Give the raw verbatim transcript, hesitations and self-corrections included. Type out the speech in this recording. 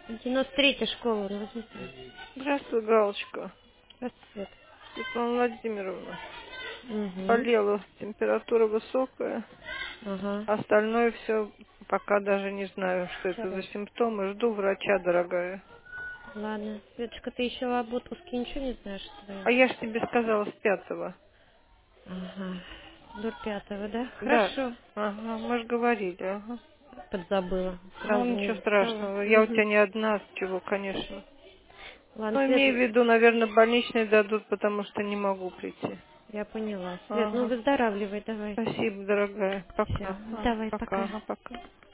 девяносто третья школа, ну возьмите. Здравствуй, Галочка. Здравствуй, Свет. Светлана Владимировна. Угу. Болела, температура высокая. Ага. Остальное все пока даже не знаю, что это за Хорошо. симптомы. Жду врача, дорогая. Ладно. Светочка, ты еще об отпуске ничего не знаешь А своем? я ж тебе сказала с пятого. Ага. До пятого, да? Да. Хорошо. Ага, мы же говорили, ага. Подзабыла. Ну, Сразу не ничего записала. страшного. Я у тебя Угу. не одна, чего, конечно. Ладно, Ну, Свет, имею в виду, наверное, больничные дадут, потому что не могу прийти. я поняла. Свет, ну Ага. выздоравливай, давай. Спасибо, дорогая. Все. Пока. Ага, Давай, пока, пока. ага, пока.